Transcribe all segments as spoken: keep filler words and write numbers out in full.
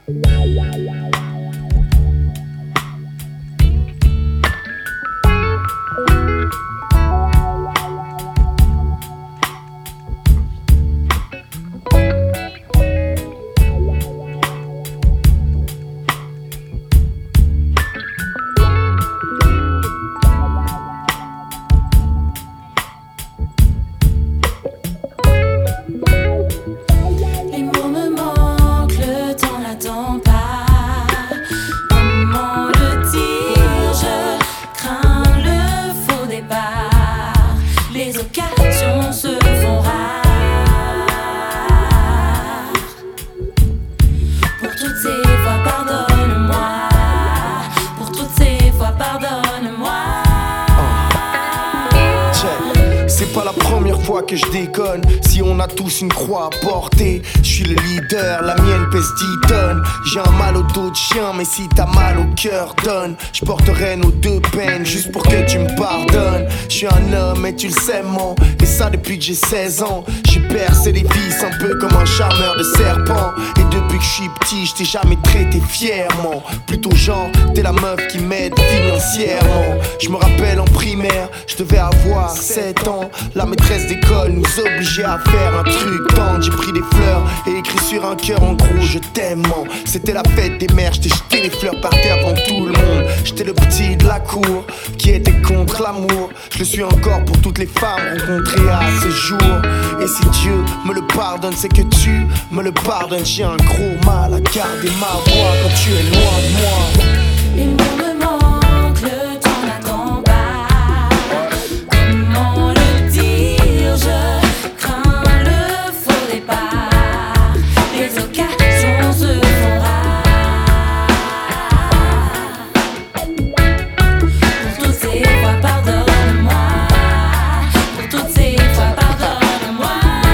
Que je déconne, si on a tous une croix à porter, je suis le leader, la mienne pèse dix tonnes. J'ai un mal au dos de chien, mais si t'as mal au cœur, donne. Je porterai nos deux peines juste pour que tu me pardonnes. Je suis un homme et tu le sais, mon. Et ça depuis que j'ai seize ans. J'ai percé les vis un peu comme un charmeur de serpent. Et depuis que je suis petit, je t'ai jamais traité fièrement. Plutôt genre, t'es la meuf qui m'aide financièrement. Je me rappelle en primaire, je devais avoir sept ans. La maîtresse d'école nous obligeait à faire un truc tendre. J'ai pris des fleurs et écrit sur un cœur en gros je t'aime. C'était la fête des mères, j't'ai jeté les fleurs par terre devant tout le monde. J'étais le petit de la cour qui était contre l'amour. Je le suis encore pour toutes les femmes rencontrées à ces jours. Et si Dieu me le pardonne, c'est que tu me le pardonnes. J'ai un gros mal à garder ma voix quand tu es loin de moi. Les mots me manquent, le temps n'attend pas. Comment le dire, je crains le faux départ. Les occasions se font rares. Pour toutes ces fois, pardonne-moi. Pour toutes ces fois, pardonne-moi.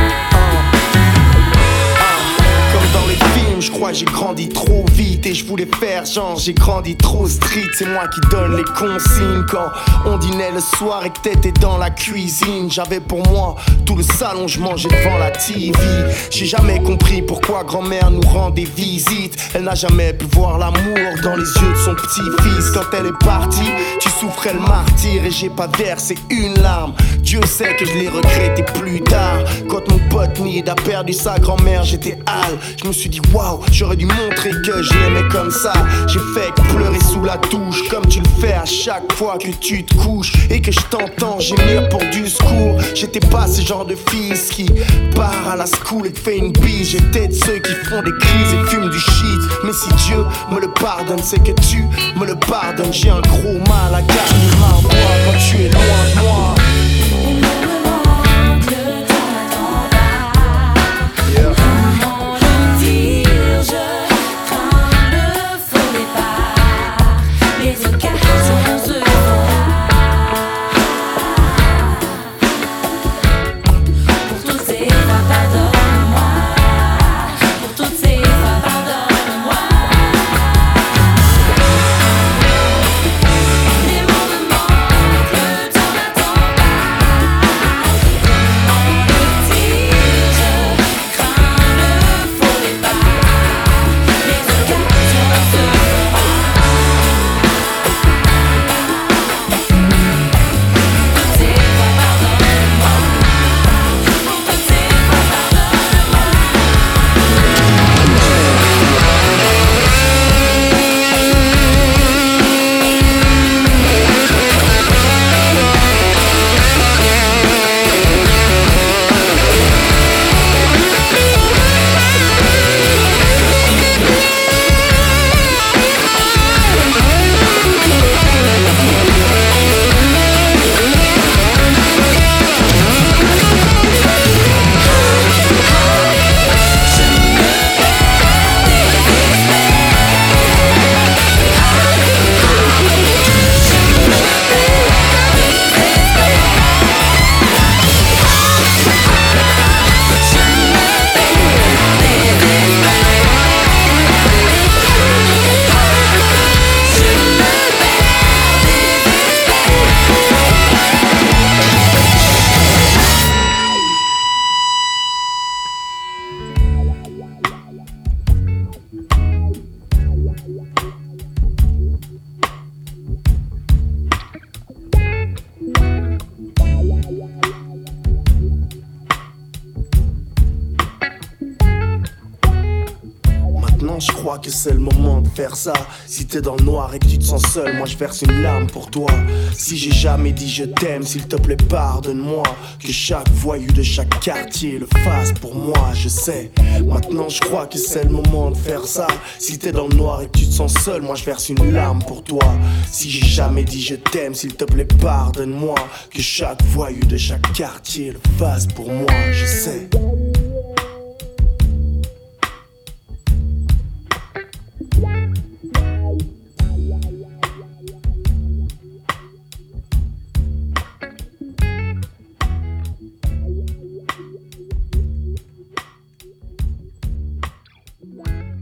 Comme dans les films, je crois que j'ai grandi trop vite. Et je voulais faire genre j'ai grandi trop street. C'est moi qui donne les consignes quand on dînait le soir et que t'étais dans la cuisine. J'avais pour moi tout le salon, je mangeais devant la T V. J'ai jamais compris pourquoi grand-mère nous rend des visites. Elle n'a jamais pu voir l'amour dans les yeux de son petit-fils. Quand elle est partie, tu souffrais le martyre et j'ai pas versé une larme. Dieu sait que je l'ai regretté plus tard. Quand mon pote Nid a perdu sa grand-mère, j'étais hal. Je me suis dit waouh, j'aurais dû montrer que je l'aimais comme ça. J'ai fait que pleurer sous la douche, comme tu le fais à chaque fois que tu te couches et que je t'entends gémir pour du secours. J'étais pas ce genre de fils qui part à la school et te fait une bise. J'étais de ceux qui font des crises et fument du shit. Mais si Dieu me le pardonne, c'est que tu me le pardonnes. J'ai un gros mal à garder ma voix quand tu es loin de moi. Les mots me manquent, le temps n'attend pas. Yeah. Comment le dire, je crains le faux départ. Les occasions se font rares. Pour toutes ces fois, pardonne-moi. Pour toutes ces fois, pardonne-moi. Les mots me manquent, le temps n'attend pas. Maintenant je crois que c'est le moment de faire ça. Si t'es dans le noir et que tu te sens seul, moi je verse une larme pour toi. Si j'ai jamais dit je t'aime, s'il te plaît pardonne-moi. Que chaque voyou de chaque quartier le fasse pour moi, je sais. Maintenant je crois que c'est le moment de faire ça. Si t'es dans le noir et que tu te sens seul, moi je verse une larme pour toi. Si j'ai jamais dit je t'aime, s'il te plaît pardonne-moi. Que chaque voyou de chaque quartier le fasse pour moi, je sais. Wow.